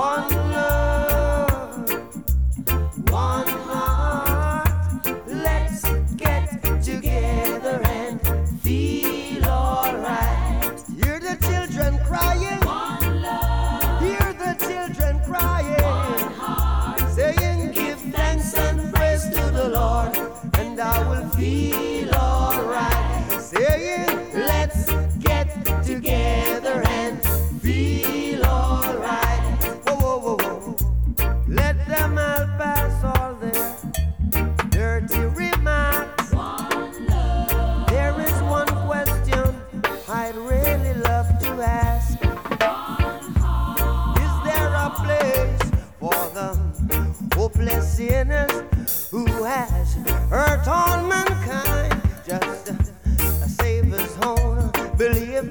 one love, one heart. Let's get together and feel alright. Hear the children crying. One love. Hear the children crying. One heart. Saying, give thanks and praise to the Lord, and I will feel alright. Saying, let's get together and feel alright. Whoa, whoa, whoa, whoa. Let them all pass all their dirty remarks. One love. There is one question I'd really love to ask. One heart. Is there a place for the hopeless sinners who has hurt all mankind? Just save his own belief.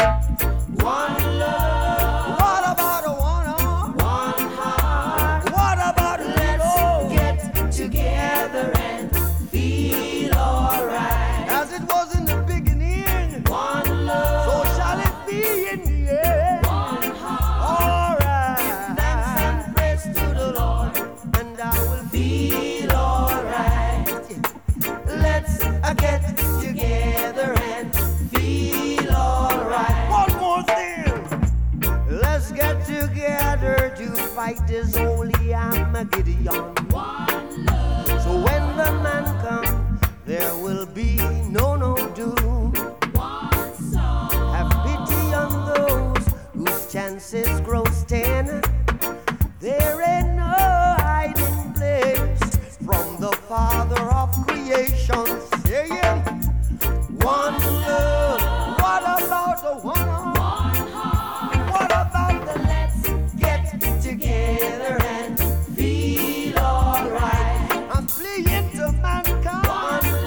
One love. What about a one heart? What about let's get together and feel alright? As it was in the beginning, one love. So shall it be in the end. One heart. Alright. Give thanks and praise to the Lord, and I will feel alright. Let's get together and feel alright. One more thing. Let's get together to fight this holy Armageddon. One love. So when the man comes, there will be no doom. One soul. Have pity on those whose chances grow thin. There ain't no hiding place from the Father of creation. Saying, one love. What about the one heart? What about the let's get together and feel alright? I'm fleeing to mankind. One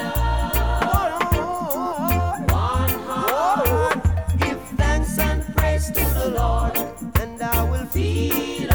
love. One heart. Give thanks and praise to the Lord, and I will feel